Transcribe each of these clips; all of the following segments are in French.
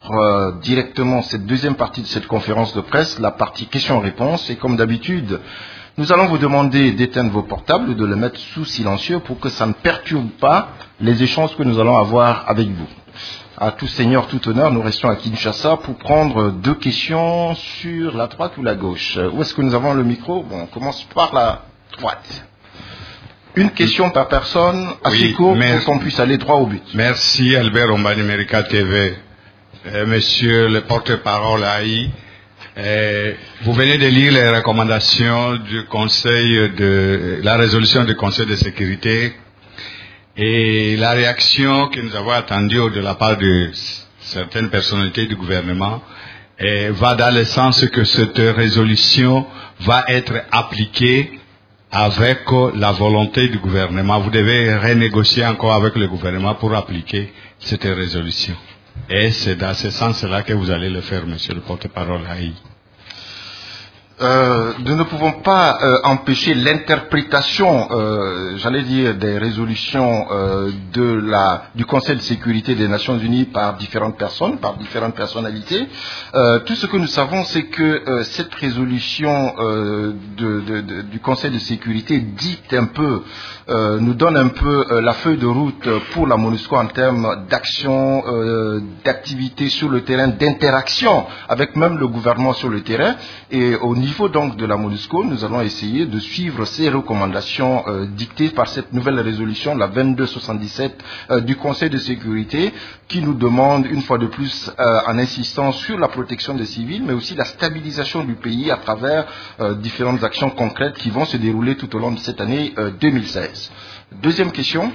directement cette deuxième partie de cette conférence de presse, la partie questions-réponses. Et comme d'habitude, nous allons vous demander d'éteindre vos portables ou de les mettre sous silencieux pour que ça ne perturbe pas les échanges que nous allons avoir avec vous. À tout seigneur, tout honneur, nous restons à Kinshasa pour prendre deux questions sur la droite ou la gauche. Où est-ce que nous avons le micro? Bon, on commence par la droite. Une question par personne, assez court, pour qu'on puisse aller droit au but. Merci Albert Omba Numérica TV. Monsieur le porte-parole AI, vous venez de lire les recommandations du Conseil de la résolution du Conseil de sécurité. Et la réaction que nous avons attendue de la part de certaines personnalités du gouvernement va dans le sens que cette résolution va être appliquée avec la volonté du gouvernement. Vous devez renégocier encore avec le gouvernement pour appliquer cette résolution. Et c'est dans ce sens-là que vous allez le faire, monsieur le porte-parole AI. Nous ne pouvons pas empêcher l'interprétation, j'allais dire, des résolutions du Conseil de sécurité des Nations Unies par différentes personnes, par différentes personnalités. Tout ce que nous savons, c'est que cette résolution du Conseil de sécurité dicte un peu, nous donne un peu la feuille de route pour la MONUSCO en termes d'action, d'activité sur le terrain, d'interaction avec même le gouvernement sur le terrain. Et au niveau donc de la MONUSCO, nous allons essayer de suivre ces recommandations dictées par cette nouvelle résolution, la 2277 du Conseil de sécurité, qui nous demande une fois de plus, en insistant sur la protection des civils, mais aussi la stabilisation du pays à travers différentes actions concrètes qui vont se dérouler tout au long de cette année 2016. Deuxième question.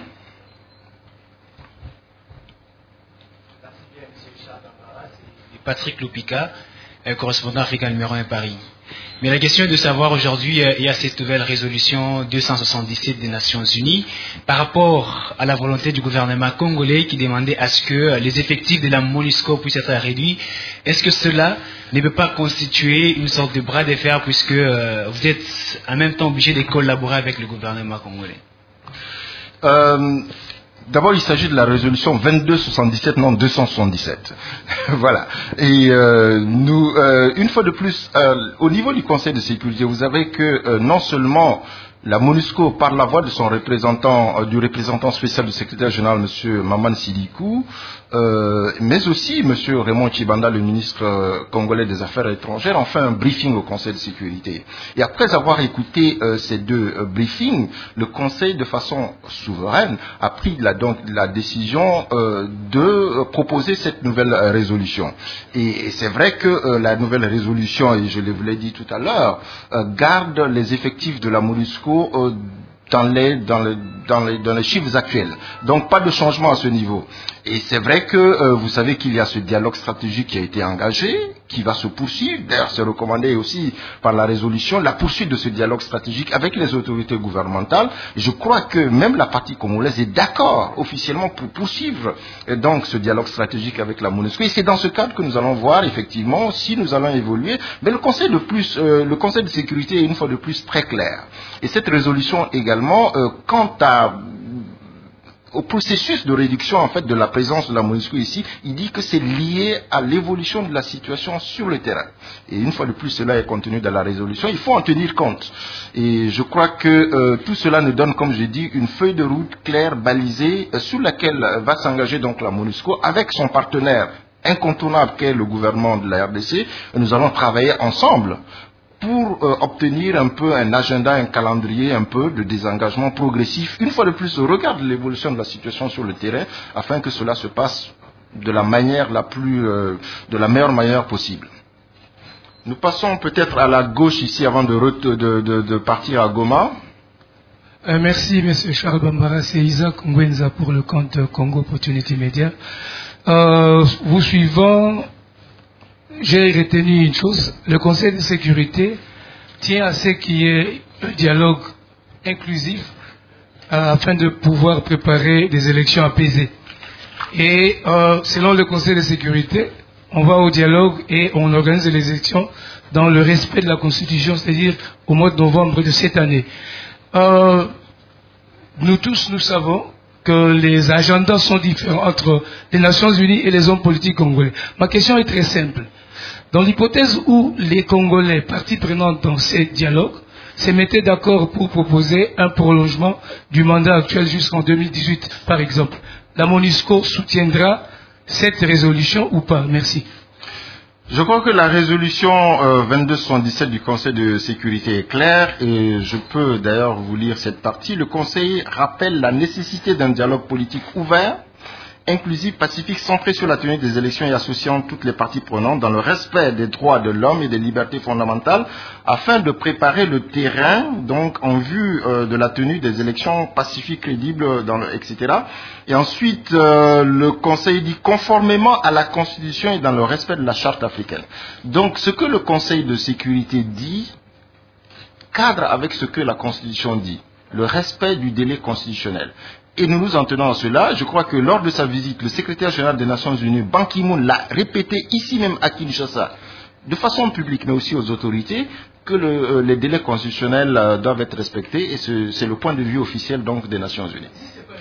Patrick Lopika, correspondant africain numéro 1 Paris. Mais la question est de savoir aujourd'hui, il y a cette nouvelle résolution 277 des Nations Unies par rapport à la volonté du gouvernement congolais qui demandait à ce que les effectifs de la MONUSCO puissent être réduits. Est-ce que cela ne peut pas constituer une sorte de bras de fer puisque vous êtes en même temps obligé de collaborer avec le gouvernement congolais? D'abord, il s'agit de la résolution 2277, non 277. Voilà. Et une fois de plus, au niveau du Conseil de sécurité, vous savez que non seulement la MONUSCO, par la voix de son représentant, du représentant spécial du secrétaire général, M. Maman Sidikou, mais aussi M. Raymond Tshibanda, le ministre congolais des Affaires étrangères, ont fait un briefing au Conseil de sécurité. Et après avoir écouté ces deux briefings, le Conseil, de façon souveraine, a pris la décision de proposer cette nouvelle résolution. Et c'est vrai que la nouvelle résolution, et je vous l'ai dit tout à l'heure, garde les effectifs de la MONUSCO dans les chiffres actuels. Donc pas de changement à ce niveau. Et c'est vrai que vous savez qu'il y a ce dialogue stratégique qui a été engagé, qui va se poursuivre. D'ailleurs, c'est recommandé aussi par la résolution, la poursuite de ce dialogue stratégique avec les autorités gouvernementales. Je crois que même la partie congolaise est d'accord officiellement pour poursuivre donc ce dialogue stratégique avec la MONUSCO. Et c'est dans ce cadre que nous allons voir effectivement si nous allons évoluer. Mais le Conseil de sécurité est une fois de plus très clair. Et cette résolution également, quant au processus de réduction en fait de la présence de la MONUSCO ici, il dit que c'est lié à l'évolution de la situation sur le terrain. Et une fois de plus, cela est contenu dans la résolution. Il faut en tenir compte. Et je crois que tout cela nous donne, comme j'ai dit, une feuille de route claire, balisée, sur laquelle va s'engager donc la MONUSCO avec son partenaire incontournable qu'est le gouvernement de la RDC. Et nous allons travailler ensemble pour obtenir un peu un agenda, un calendrier un peu de désengagement progressif, une fois de plus au regard de l'évolution de la situation sur le terrain, afin que cela se passe de la manière de la meilleure manière possible. Nous passons peut-être à la gauche ici avant de partir à Goma. Merci M. Charles Bambara, c'est Isaac Ngwenza pour le compte Congo Opportunity Media. Vous suivant, j'ai retenu une chose, le Conseil de sécurité tient à ce qu'il y ait un dialogue inclusif afin de pouvoir préparer des élections apaisées. Et selon le Conseil de sécurité, on va au dialogue et on organise les élections dans le respect de la Constitution, c'est-à-dire au mois de novembre de cette année. Nous tous, nous savons que les agendas sont différents entre les Nations Unies et les hommes politiques congolais. Ma question est très simple. Dans l'hypothèse où les Congolais, parties prenantes dans ces dialogues, se mettaient d'accord pour proposer un prolongement du mandat actuel jusqu'en 2018, par exemple, la MONUSCO soutiendra cette résolution ou pas? Merci. Je crois que la résolution 2277 du Conseil de sécurité est claire et je peux d'ailleurs vous lire cette partie. Le Conseil rappelle la nécessité d'un dialogue politique ouvert, inclusif, pacifique, centré sur la tenue des élections et associant toutes les parties prenantes dans le respect des droits de l'homme et des libertés fondamentales afin de préparer le terrain donc en vue de la tenue des élections pacifiques, crédibles, etc. Et ensuite, le Conseil dit conformément à la Constitution et dans le respect de la Charte africaine. Donc, ce que le Conseil de sécurité dit cadre avec ce que la Constitution dit, le respect du délai constitutionnel. Et nous nous en tenons à cela. Je crois que lors de sa visite, le secrétaire général des Nations Unies, Ban Ki-moon, l'a répété ici même à Kinshasa, de façon publique, mais aussi aux autorités, que les délais constitutionnels doivent être respectés. Et c'est le point de vue officiel donc des Nations Unies.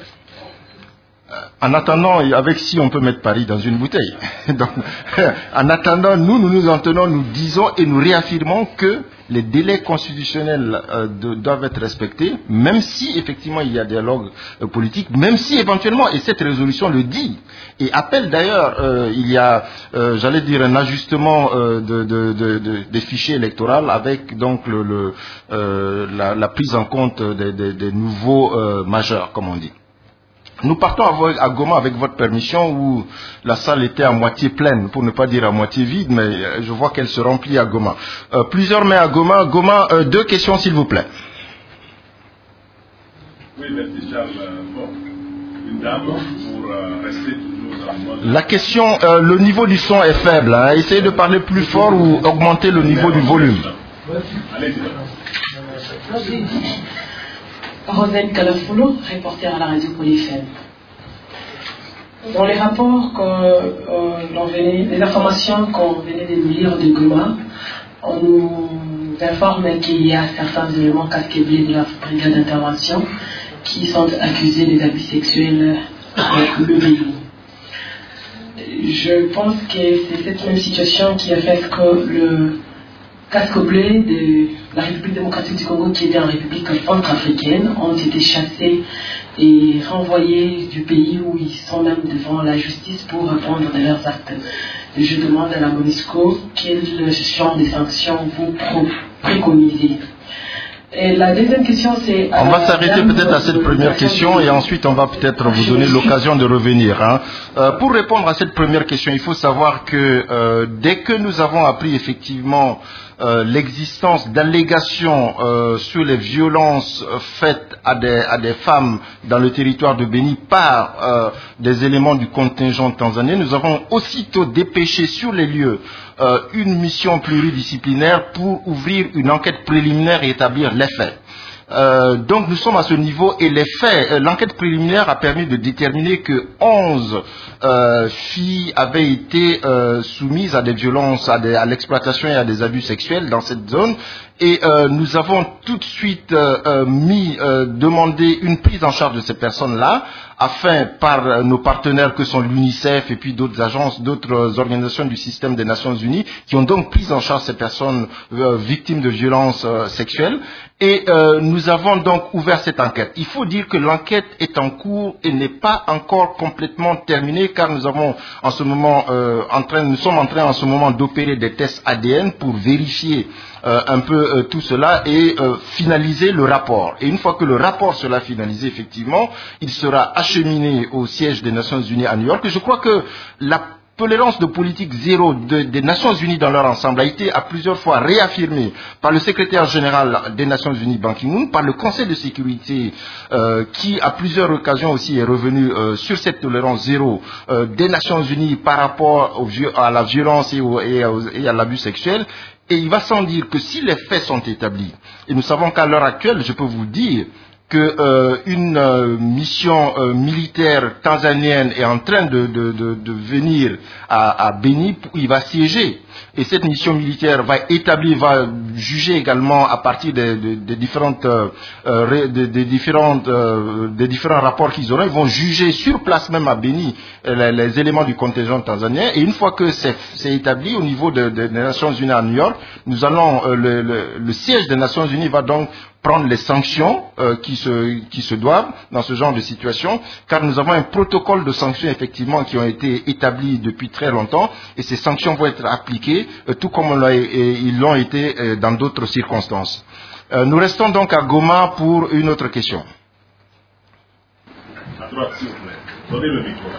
En attendant, avec si on peut mettre Paris dans une bouteille. Donc, en attendant, nous nous en tenons, nous disons et nous réaffirmons que les délais constitutionnels doivent être respectés, même si effectivement il y a dialogue politique, même si éventuellement, et cette résolution le dit, et appelle d'ailleurs, il y a, j'allais dire, un ajustement des fichiers électoraux avec donc la prise en compte des nouveaux majeurs, comme on dit. Nous partons à Goma avec votre permission où la salle était à moitié pleine, pour ne pas dire à moitié vide, mais je vois qu'elle se remplit à Goma. Plusieurs mains à Goma. Goma, deux questions s'il vous plaît. Oui, merci Charles. Bon, une dame pour rester toujours dans le mode... La question, le niveau du son est faible. Hein. Essayez de parler plus fort ou augmenter le niveau du volume. Allez-y. Rosette Calafulo, reporter à la radio Polyphème. Dans les rapports, les informations qu'on venait de lire de Goma, on nous informe qu'il y a certains éléments casqués de la brigade d'intervention qui sont accusés des abus sexuels avec le pays. Je pense que c'est cette même situation qui a fait que le casque bleu de la République démocratique du Congo, qui était en République centrafricaine, ont été chassés et renvoyés du pays où ils sont même devant la justice pour répondre de leurs actes. Je demande à la MONUSCO quel genre de sanctions vous préconisez. Et la deuxième question, c'est... On va s'arrêter peut-être à cette première question et ensuite on va peut-être vous donner l'occasion de revenir. Hein. Pour répondre à cette première question, il faut savoir que dès que nous avons appris effectivement l'existence d'allégations sur les violences faites à des femmes dans le territoire de Béni par des éléments du contingent tanzanien, nous avons aussitôt dépêché sur les lieux une mission pluridisciplinaire pour ouvrir une enquête préliminaire et établir les faits. Donc nous sommes à ce niveau et les faits, l'enquête préliminaire a permis de déterminer que 11 filles avaient été soumises à des violences, à l'exploitation et à des abus sexuels dans cette zone. Et nous avons tout de suite demandé une prise en charge de ces personnes-là, afin par nos partenaires que sont l'UNICEF et puis d'autres agences, d'autres organisations du système des Nations Unies, qui ont donc pris en charge ces personnes victimes de violences sexuelles. Et nous avons donc ouvert cette enquête. Il faut dire que l'enquête est en cours et n'est pas encore complètement terminée, car nous avons en ce moment nous sommes en train en ce moment d'opérer des tests ADN pour vérifier un peu tout cela et finaliser le rapport. Et une fois que le rapport sera finalisé, effectivement, il sera acheminé au siège des Nations Unies à New York. Et je crois que la tolérance de politique zéro des Nations Unies dans leur ensemble a été à plusieurs fois réaffirmée par le secrétaire général des Nations Unies, Ban Ki-moon, par le Conseil de sécurité qui à plusieurs occasions aussi est revenu sur cette tolérance zéro des Nations Unies par rapport à la violence et à l'abus sexuel. Et il va sans dire que si les faits sont établis, et nous savons qu'à l'heure actuelle, je peux vous dire que une mission militaire tanzanienne est en train de venir à Béni, il va siéger et cette mission militaire va juger également à partir des différents rapports qu'ils auront. Ils vont juger sur place même à Béni les éléments du contingent tanzanien. Et une fois que c'est établi au niveau des Nations Unies à New York, nous allons le siège des Nations Unies va donc prendre les sanctions qui se doivent dans ce genre de situation, car nous avons un protocole de sanctions effectivement qui ont été établis depuis très longtemps, et ces sanctions vont être appliquées tout comme ils l'ont été dans d'autres circonstances. Nous restons donc à Goma pour une autre question. À droite, s'il vous plaît. Donnez le micro.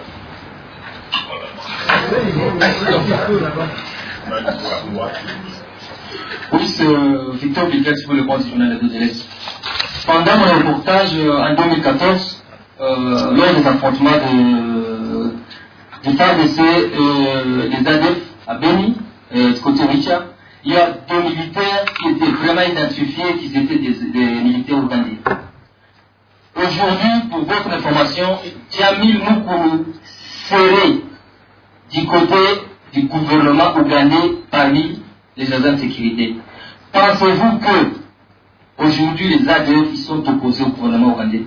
Oui, c'est Victor Bigrex pour le compte du journal de l'Est. Pendant mon reportage en 2014, lors des affrontements du FARDC et des ADF à Béni, du côté Richa, il y a deux militaires qui étaient vraiment identifiés, qui étaient des militaires ougandais. Aujourd'hui, pour votre information, Djamil Mukulu serait du côté du gouvernement ougandais parmi les agents de sécurité. Pensez-vous que aujourd'hui les ADF sont opposés au gouvernement ougandais?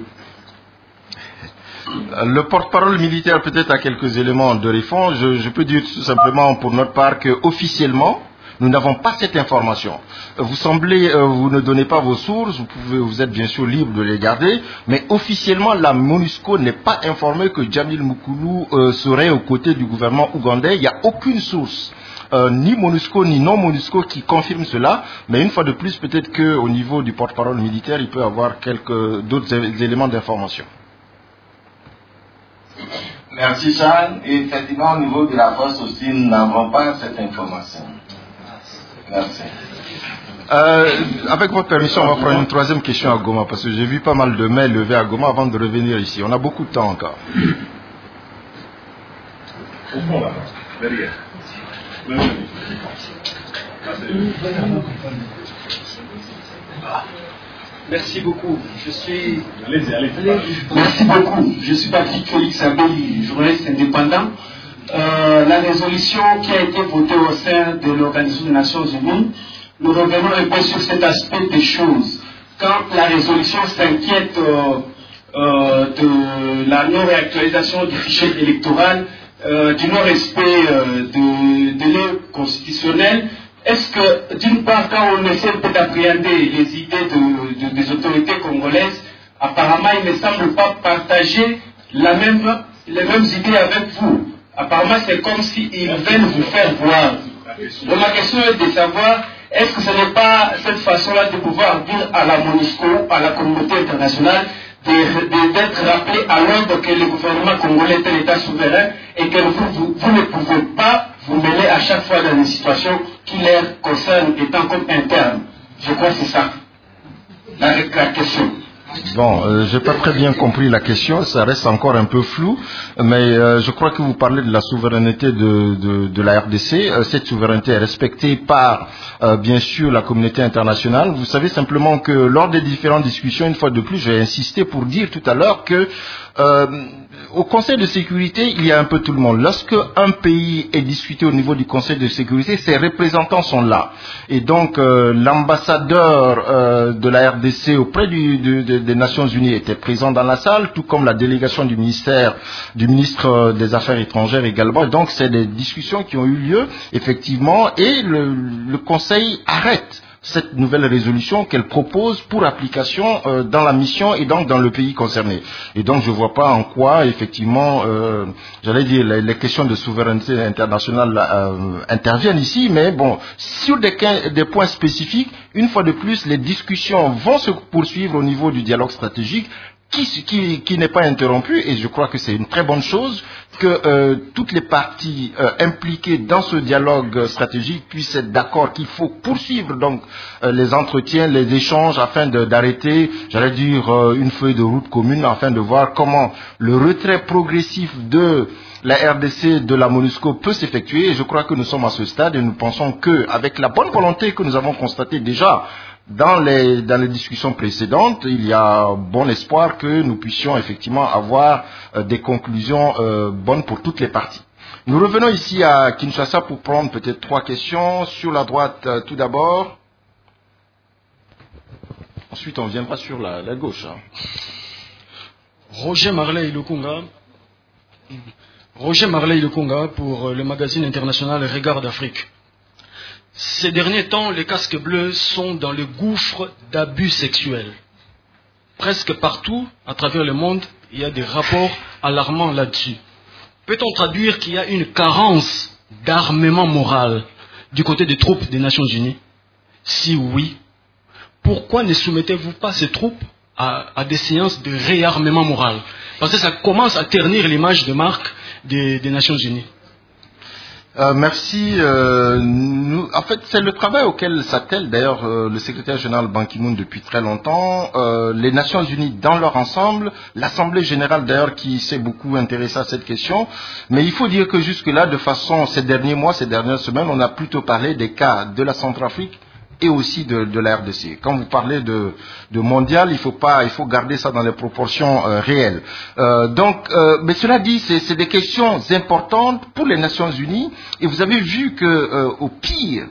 Le porte-parole militaire peut-être a quelques éléments de réponse. Je peux dire tout simplement pour notre part que officiellement nous n'avons pas cette information. Vous ne donnez pas vos sources, vous êtes bien sûr libre de les garder, mais officiellement la MONUSCO n'est pas informée que Djamil Mukulu serait aux côtés du gouvernement ougandais. Il n'y a aucune source, ni MONUSCO ni non MONUSCO qui confirme cela, mais une fois de plus peut-être qu'au niveau du porte-parole militaire, il peut y avoir d'autres éléments d'information. Merci Charles. Et effectivement au niveau de la force aussi, nous n'avons pas cette information. Merci. Avec votre permission, on va prendre une troisième question à Goma, parce que j'ai vu pas mal de mails levés à Goma avant de revenir ici. On a beaucoup de temps encore. Au fond là, derrière. Merci beaucoup. Allez-y. Merci beaucoup. Je suis Patrick Félix Abeli, journaliste indépendant. La résolution qui a été votée au sein de l'Organisation des Nations Unies, nous revenons un peu sur cet aspect des choses. Quand la résolution s'inquiète de la non-réactualisation du fichier électoral, du non-respect de délais constitutionnels, est-ce que, d'une part, quand on essaie peut-être d'appréhender les idées des autorités congolaises, apparemment, ils ne semblent pas partager les mêmes idées avec vous. Apparemment, c'est comme s'ils veulent vous faire voir. Donc, ma question est de savoir, est-ce que ce n'est pas cette façon-là de pouvoir dire à la MONUSCO, à la communauté internationale, d'être rappelé à l'ordre que le gouvernement congolais est un État souverain et que vous ne pouvez pas vous mêler à chaque fois dans des situations qui les concernent étant comme internes. Je crois que c'est ça la question. Bon, j'ai pas très bien compris la question, ça reste encore un peu flou, mais je crois que vous parlez de la souveraineté de la RDC. Cette souveraineté est respectée par, bien sûr, la communauté internationale. Vous savez simplement que lors des différentes discussions, une fois de plus, j'ai insisté pour dire tout à l'heure que au Conseil de sécurité, il y a un peu tout le monde. Lorsque un pays est discuté au niveau du Conseil de sécurité, ses représentants sont là. Et donc, l'ambassadeur de la RDC auprès des Nations Unies était présent dans la salle, tout comme la délégation du ministre des Affaires étrangères également. Et donc, c'est des discussions qui ont eu lieu, effectivement, et le Conseil arrête cette nouvelle résolution qu'elle propose pour application dans la mission et donc dans le pays concerné. Et donc je ne vois pas en quoi effectivement, j'allais dire, les questions de souveraineté internationale interviennent ici, mais bon, sur des points spécifiques, une fois de plus, les discussions vont se poursuivre au niveau du dialogue stratégique qui n'est pas interrompu, et je crois que c'est une très bonne chose que toutes les parties impliquées dans ce dialogue stratégique puissent être d'accord qu'il faut poursuivre donc les entretiens, les échanges afin d'arrêter, j'allais dire, une feuille de route commune afin de voir comment le retrait progressif de la RDC de la MONUSCO peut s'effectuer. Et je crois que nous sommes à ce stade et nous pensons qu'avec la bonne volonté que nous avons constatée déjà dans les discussions précédentes, il y a bon espoir que nous puissions effectivement avoir des conclusions bonnes pour toutes les parties. Nous revenons ici à Kinshasa pour prendre peut-être 3 questions. Sur la droite, tout d'abord. Ensuite, on viendra sur la gauche. Hein. Roger Marley Lukunga pour le magazine international Regard d'Afrique. Ces derniers temps, les casques bleus sont dans le gouffre d'abus sexuels. Presque partout, à travers le monde, il y a des rapports alarmants là-dessus. Peut-on traduire qu'il y a une carence d'armement moral du côté des troupes des Nations Unies? Si oui, pourquoi ne soumettez-vous pas ces troupes à des séances de réarmement moral? Parce que ça commence à ternir l'image de marque des Nations Unies. Merci. En fait, c'est le travail auquel s'attelle d'ailleurs le secrétaire général Ban Ki-moon depuis très longtemps. Les Nations Unies dans leur ensemble, l'Assemblée générale d'ailleurs qui s'est beaucoup intéressée à cette question. Mais il faut dire que jusque-là, de façon, ces derniers mois, ces dernières semaines, on a plutôt parlé des cas de la Centrafrique et aussi de la RDC. Quand vous parlez de mondial, il faut garder ça dans les proportions réelles. Mais cela dit, c'est des questions importantes pour les Nations Unies. Et vous avez vu que au pire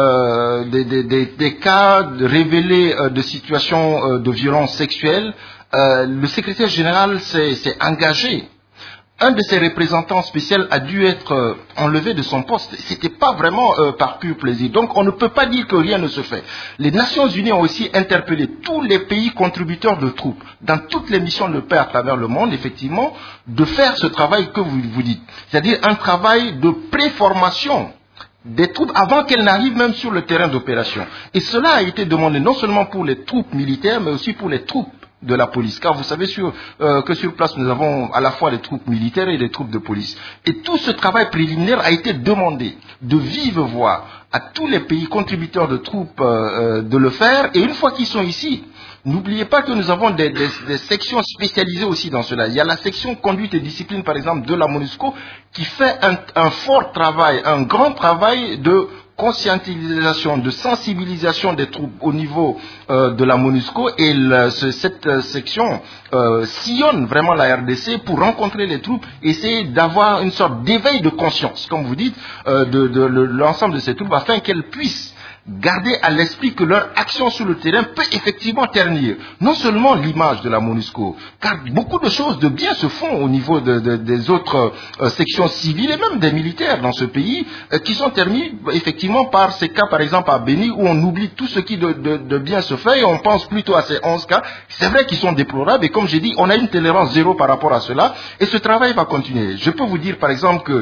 des cas révélés de situations de violence sexuelle, le secrétaire général s'est engagé. Un de ses représentants spéciaux a dû être enlevé de son poste. C'était pas vraiment par pur plaisir. Donc on ne peut pas dire que rien ne se fait. Les Nations Unies ont aussi interpellé tous les pays contributeurs de troupes, dans toutes les missions de paix à travers le monde, effectivement, de faire ce travail que vous dites. C'est-à-dire un travail de préformation des troupes avant qu'elles n'arrivent même sur le terrain d'opération. Et cela a été demandé non seulement pour les troupes militaires, mais aussi pour les troupes de la police, car vous savez que sur place nous avons à la fois les troupes militaires et les troupes de police. Et tout ce travail préliminaire a été demandé de vive voix à tous les pays contributeurs de troupes de le faire. Et une fois qu'ils sont ici, n'oubliez pas que nous avons des sections spécialisées aussi dans cela. Il y a la section conduite et discipline par exemple de la MONUSCO qui fait un fort travail, un grand travail de conscientisation, de sensibilisation des troupes au niveau de la MONUSCO, et cette section sillonne vraiment la RDC pour rencontrer les troupes, essayer d'avoir une sorte d'éveil de conscience, comme vous dites, de l'ensemble de ces troupes, afin qu'elles puissent garder à l'esprit que leur action sur le terrain peut effectivement ternir non seulement l'image de la MONUSCO, car beaucoup de choses de bien se font au niveau des autres sections civiles et même des militaires dans ce pays, qui sont ternis effectivement par ces cas, par exemple à Béni, où on oublie tout ce qui de bien se fait et on pense plutôt à ces 11 cas. C'est vrai qu'ils sont déplorables et comme j'ai dit, on a une tolérance zéro par rapport à cela et ce travail va continuer. Je peux vous dire par exemple que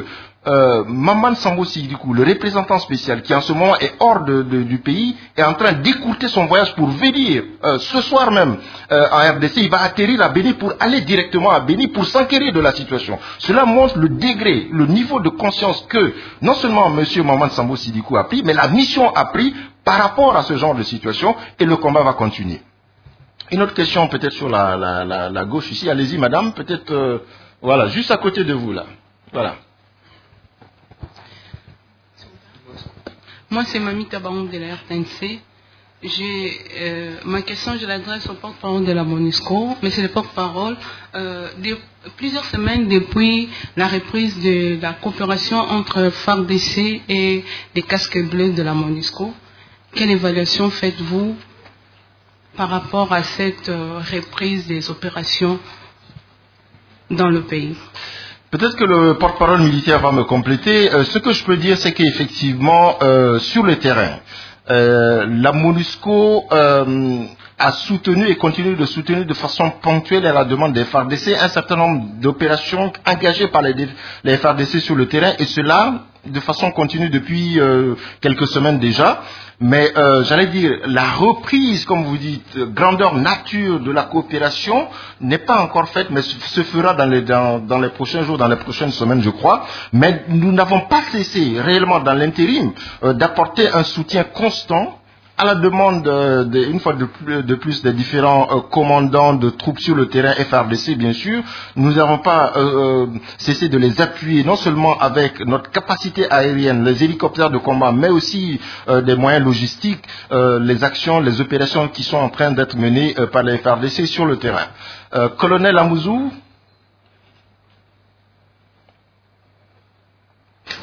Maman Sambo Sidibé, le représentant spécial qui en ce moment est hors du pays, est en train d'écourter son voyage pour venir ce soir même en RDC. Il va atterrir à Béni pour aller directement à Béni pour s'enquérir de la situation. Cela montre le degré, le niveau de conscience que non seulement M. Maman Sambo Sidibé a pris, mais la mission a pris par rapport à ce genre de situation, et le combat va continuer. Une autre question peut-être sur la gauche ici. Allez-y madame, peut-être voilà, juste à côté de vous là. Voilà. Moi, c'est Mamie Tabaron de la RTNC. Ma question, je l'adresse au porte-parole de la MONUSCO, mais c'est le porte-parole. Plusieurs semaines depuis la reprise de la coopération entre FARDC et les casques bleus de la MONUSCO, quelle évaluation faites-vous par rapport à cette reprise des opérations dans le pays? Peut-être que le porte-parole militaire va me compléter. Ce que je peux dire, c'est qu'effectivement, sur le terrain, la MONUSCO a soutenu et continue de soutenir de façon ponctuelle à la demande des FARDC un certain nombre d'opérations engagées par les FARDC sur le terrain, et cela de façon continue depuis quelques semaines déjà. Mais j'allais dire, la reprise, comme vous dites, grandeur nature de la coopération n'est pas encore faite, mais se fera dans les prochains jours, dans les prochaines semaines, je crois. Mais nous n'avons pas cessé réellement dans l'intérim d'apporter un soutien constant à la demande, une fois de plus, des différents commandants de troupes sur le terrain, FARDC bien sûr. Nous n'avons pas cessé de les appuyer, non seulement avec notre capacité aérienne, les hélicoptères de combat, mais aussi des moyens logistiques, les actions, les opérations qui sont en train d'être menées par les FARDC sur le terrain. Colonel Amouzou.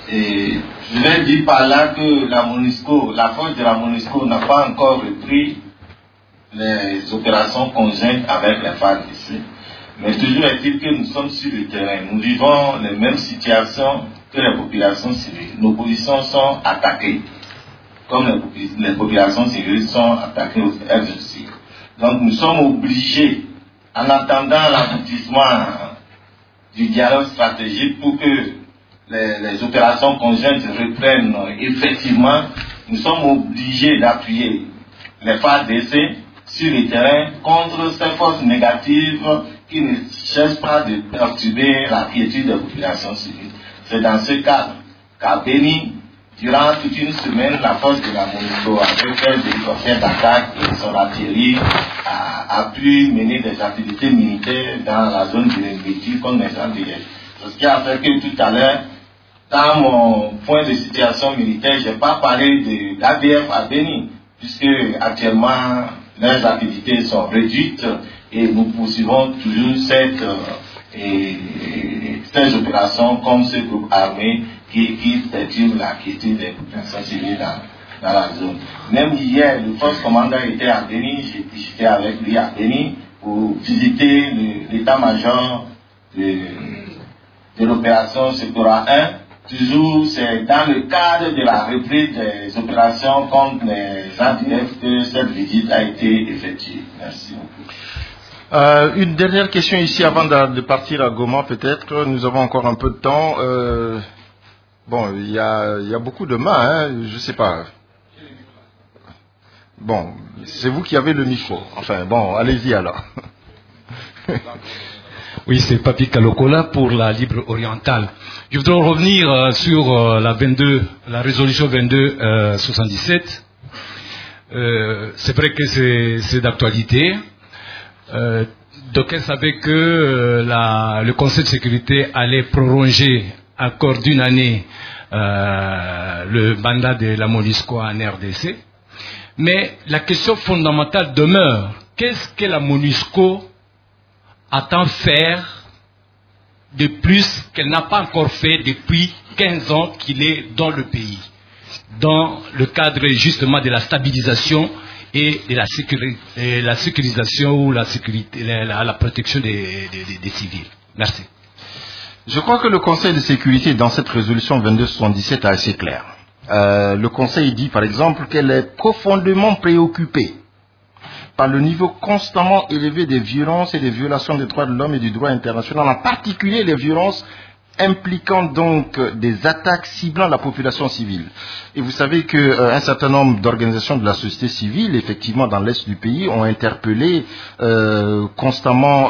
Et je vais dire par là que la MONUSCO, la force de la MONUSCO n'a pas encore repris les opérations conjointes avec les FARDC. Mais toujours est-il que nous sommes sur le terrain. Nous vivons les mêmes situations que les populations civiles. Nos positions sont attaquées, comme les populations civiles sont attaquées au RGC. Donc nous sommes obligés, en attendant l'aboutissement du dialogue stratégique pour que les opérations conjointes reprennent effectivement, nous sommes obligés d'appuyer les FARDC sur le terrain contre ces forces négatives qui ne cherchent pas de perturber la quiétude des populations civiles. C'est dans ce cadre qu'à Béni, durant toute une semaine, la force de la MONUSCO, avec des hélicoptères d'attaque et son artillerie, a pu mener des activités militaires dans la zone de l'Embétu comme les gens d'hier. C'est ce qui a fait que tout à l'heure, dans mon point de situation militaire, je n'ai pas parlé d'ADF à Béni, puisque actuellement, leurs activités sont réduites et nous poursuivons toujours ces opérations comme ce groupe armé qui perturbe la quiétude des populations civiles dans la zone. Même hier, le force commandant était à Béni, j'étais avec lui à Béni pour visiter l'état-major de l'opération Sectora 1. Toujours, c'est dans le cadre de la reprise des opérations contre les ADF que cette visite a été effectuée. Merci beaucoup. Une dernière question ici avant de partir à Goma, peut-être. Nous avons encore un peu de temps. Bon, il y a beaucoup de mains, hein, je ne sais pas. Bon, c'est vous qui avez le micro. Enfin, bon, allez-y alors. Oui, c'est Papi Kalokola pour la Libre Orientale. Je voudrais revenir sur la résolution 2277. C'est vrai que c'est d'actualité. Donc, elle savait que le Conseil de sécurité allait prolonger encore d'une année le mandat de la MONUSCO en RDC. Mais la question fondamentale demeure. Qu'est-ce que la MONUSCO attend faire de plus qu'elle n'a pas encore fait depuis 15 ans qu'il est dans le pays, dans le cadre justement de la stabilisation et de la sécurisation ou la protection des civils. Merci. Je crois que le Conseil de sécurité dans cette résolution 2277 est assez clair. Le Conseil dit par exemple qu'elle est profondément préoccupée par le niveau constamment élevé des violences et des violations des droits de l'homme et du droit international, en particulier les violences impliquant donc des attaques ciblant la population civile. Et vous savez qu'un certain nombre d'organisations de la société civile, effectivement dans l'est du pays, ont interpellent constamment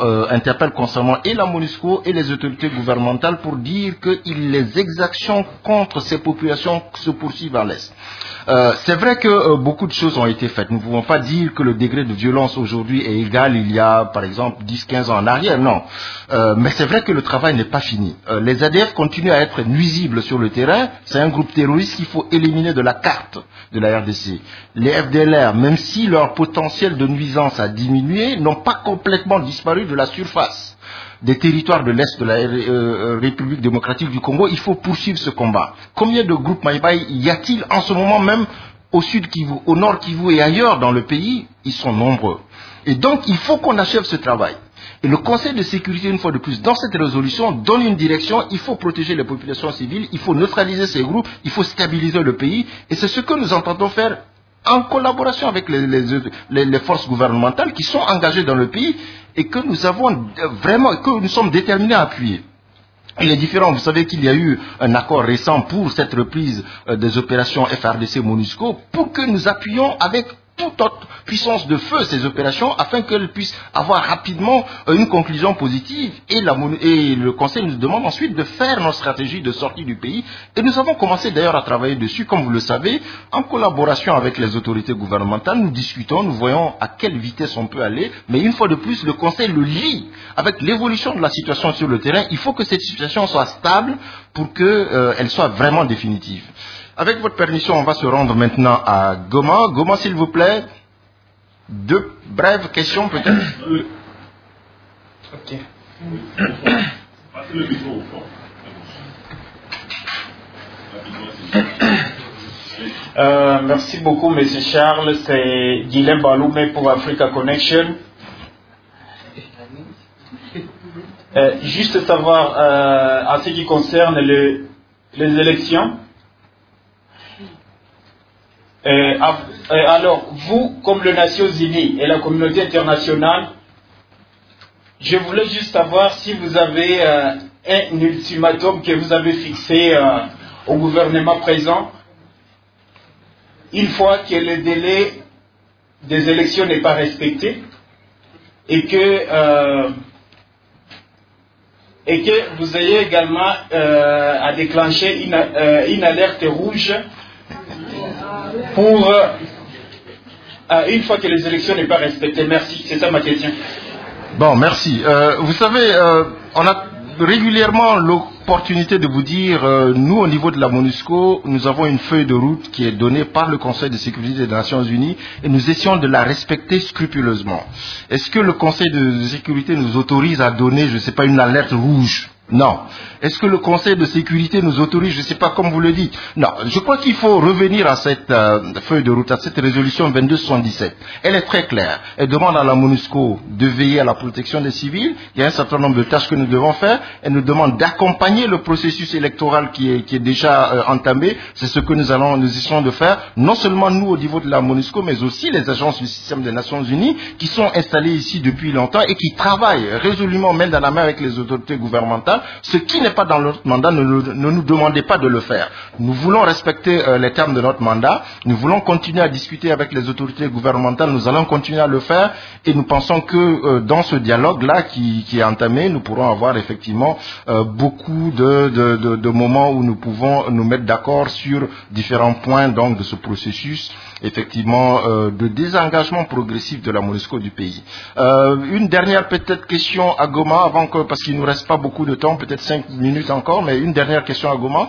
et la MONUSCO et les autorités gouvernementales pour dire que les exactions contre ces populations se poursuivent à l'est. C'est vrai que beaucoup de choses ont été faites. Nous ne pouvons pas dire que le degré de violence aujourd'hui est égal il y a, par exemple, 10-15 ans en arrière. Non. Mais c'est vrai que le travail n'est pas fini. Les ADF continuent à être nuisibles sur le terrain. C'est un groupe terroriste qu'il faut éliminer de la carte de la RDC. Les FDLR, même si leur potentiel de nuisance a diminué, n'ont pas complètement disparu de la surface des territoires de l'Est de la République démocratique du Congo. Il faut poursuivre ce combat. Combien de groupes Maïbaï y a-t-il en ce moment même au sud Kivu, au nord Kivu et ailleurs dans le pays? Ils sont nombreux. Et donc, il faut qu'on achève ce travail. Et le Conseil de sécurité, une fois de plus, dans cette résolution, donne une direction. Il faut protéger les populations civiles, il faut neutraliser ces groupes, il faut stabiliser le pays. Et c'est ce que nous entendons faire en collaboration avec les forces gouvernementales qui sont engagées dans le pays et que nous avons vraiment, que nous sommes déterminés à appuyer. Il est différent, vous savez qu'il y a eu un accord récent pour cette reprise des opérations FARDC-MONUSCO pour que nous appuyions avec toute autre puissance de feu ces opérations afin qu'elles puissent avoir rapidement une conclusion positive et le Conseil nous demande ensuite de faire notre stratégie de sortie du pays et nous avons commencé d'ailleurs à travailler dessus, comme vous le savez, en collaboration avec les autorités gouvernementales. Nous discutons, nous voyons à quelle vitesse on peut aller, mais une fois de plus le Conseil le lie avec l'évolution de la situation sur le terrain. Il faut que cette situation soit stable pour qu'elle soit vraiment définitive. Avec votre permission, on va se rendre maintenant à Goma. Goma, s'il vous plaît. 2 brèves questions, peut-être. Ok. Passez le micro au fond. Merci beaucoup, M. Charles. C'est Guilhem Baloumé pour Africa Connection. Juste savoir, en ce qui concerne les élections, alors, vous, comme les Nations Unies et la communauté internationale, je voulais juste savoir si vous avez un ultimatum que vous avez fixé au gouvernement présent, une fois que le délai des élections n'est pas respecté et que vous ayez également à déclencher une alerte rouge pour une fois que les élections n'est pas respectées. Merci, c'est ça ma question. Bon, merci. Vous savez, on a régulièrement l'opportunité de vous dire, nous au niveau de la MONUSCO, nous avons une feuille de route qui est donnée par le Conseil de sécurité des Nations Unies et nous essayons de la respecter scrupuleusement. Est-ce que le Conseil de sécurité nous autorise à donner, je ne sais pas, une alerte rouge? Non. Est-ce que le Conseil de sécurité nous autorise, je ne sais pas comme vous le dites? Non. Je crois qu'il faut revenir à cette feuille de route, à cette résolution 2277. Elle est très claire. Elle demande à la MONUSCO de veiller à la protection des civils. Il y a un certain nombre de tâches que nous devons faire. Elle nous demande d'accompagner le processus électoral qui est déjà entamé. C'est ce que nous essayons de faire. Non seulement nous au niveau de la MONUSCO, mais aussi les agences du système des Nations Unies qui sont installées ici depuis longtemps et qui travaillent résolument main dans la main avec les autorités gouvernementales. Ce qui n'est pas dans notre mandat, ne nous demandez pas de le faire. Nous voulons respecter les termes de notre mandat. Nous voulons continuer à discuter avec les autorités gouvernementales. Nous allons continuer à le faire et nous pensons que dans ce dialogue-là qui est entamé, nous pourrons avoir effectivement beaucoup de moments où nous pouvons nous mettre d'accord sur différents points donc de ce processus effectivement de désengagement progressif de la MONUSCO du pays. Une dernière peut-être question à Goma avant que, parce qu'il ne nous reste pas beaucoup de temps, peut-être 5 minutes encore, mais une dernière question à Goma.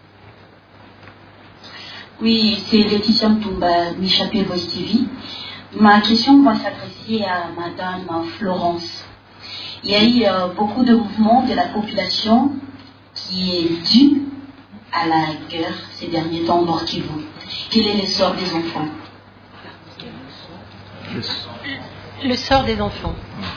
Oui, c'est Laetitia Mtumba, Michapé Voice TV. Ma question va s'adresser à Madame Florence. Il y a eu beaucoup de mouvements de la population qui est dû à la guerre ces derniers temps au Nord Kivu. Quel est le sort des enfants? Le sort des enfants.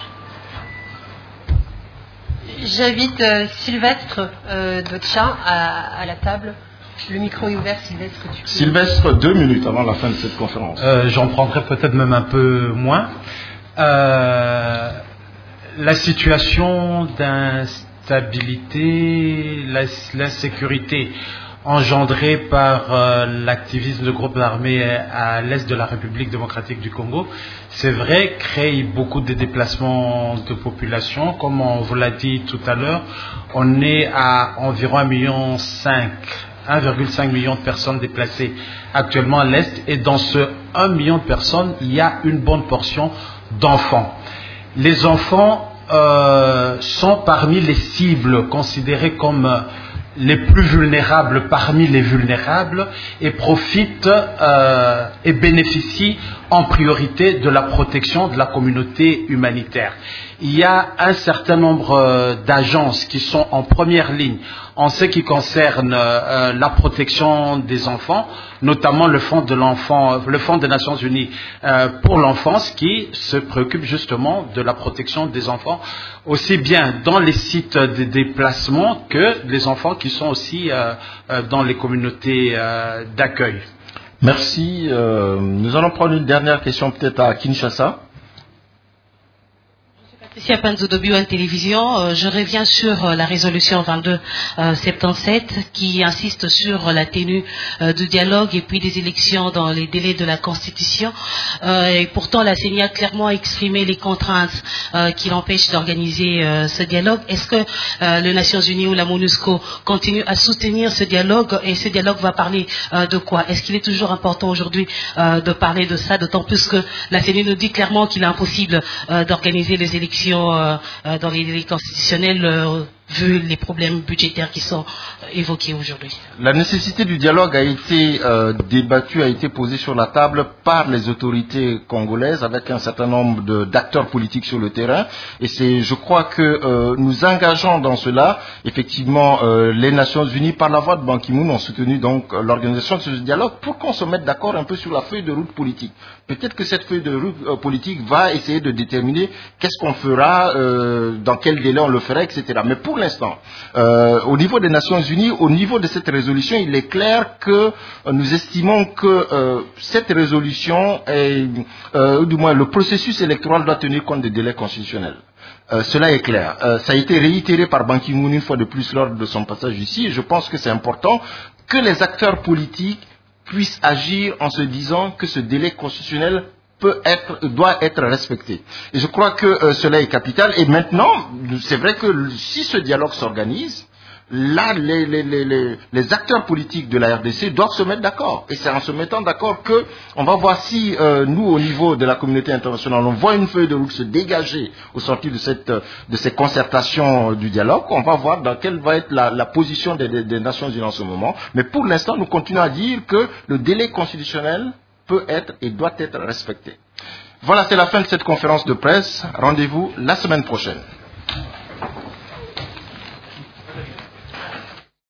J'invite Sylvestre Dotcha à la table. Le micro est ouvert, Sylvestre. Sylvestre, 2 minutes avant la fin de cette conférence. J'en prendrai peut-être même un peu moins. La situation d'instabilité, l'insécurité engendrée par l'activisme de groupes armés à l'est de la République démocratique du Congo, c'est vrai, crée beaucoup de déplacements de population. Comme on vous l'a dit tout à l'heure, on est à environ 1,5 million de personnes déplacées actuellement à l'est, et dans ce 1 million de personnes, il y a une bonne portion d'enfants. Les enfants sont parmi les cibles considérées comme les plus vulnérables parmi les vulnérables et profitent et bénéficient en priorité de la protection de la communauté humanitaire. Il y a un certain nombre d'agences qui sont en première ligne en ce qui concerne la protection des enfants, notamment le Fonds des Nations Unies pour l'enfance, qui se préoccupe justement de la protection des enfants, aussi bien dans les sites de déplacement que les enfants qui sont aussi dans les communautés d'accueil. Merci. Nous allons prendre une dernière question peut-être à Kinshasa. Patricia Panzodobi en télévision, je reviens sur la résolution 2277 qui insiste sur la tenue du dialogue et puis des élections dans les délais de la Constitution. Et pourtant, la CENI a clairement exprimé les contraintes qui l'empêchent d'organiser ce dialogue. Est-ce que les Nations Unies ou la MONUSCO continuent à soutenir ce dialogue, et ce dialogue va parler de quoi? Est-ce qu'il est toujours important aujourd'hui de parler de ça, d'autant plus que la CENI nous dit clairement qu'il est impossible d'organiser les élections dans les délais constitutionnels vu les problèmes budgétaires qui sont évoqués aujourd'hui. La nécessité du dialogue a été débattue, a été posée sur la table par les autorités congolaises avec un certain nombre d'acteurs politiques sur le terrain. Et je crois que nous engageons dans cela, effectivement, les Nations Unies, par la voix de Ban Ki-moon, ont soutenu donc l'organisation de ce dialogue pour qu'on se mette d'accord un peu sur la feuille de route politique. Peut-être que cette feuille de route politique va essayer de déterminer qu'est-ce qu'on fera, dans quel délai on le fera, etc. Mais pour l'instant, au niveau des Nations Unies, au niveau de cette résolution, il est clair que nous estimons que cette résolution, ou du moins le processus électoral doit tenir compte des délais constitutionnels. Cela est clair. Ça a été réitéré par Ban Ki-moon une fois de plus lors de son passage ici. Et je pense que c'est important que les acteurs politiques puissent agir en se disant que ce délai constitutionnel doit être respecté. Et je crois que cela est capital. Et maintenant, c'est vrai que si ce dialogue s'organise, là, les acteurs politiques de la RDC doivent se mettre d'accord. Et c'est en se mettant d'accord que on va voir si nous, au niveau de la communauté internationale, on voit une feuille de route se dégager au sortir de ces concertations du dialogue. On va voir dans quelle va être la position des Nations Unies en ce moment. Mais pour l'instant, nous continuons à dire que le délai constitutionnel peut être et doit être respecté. Voilà, c'est la fin de cette conférence de presse. Rendez-vous la semaine prochaine.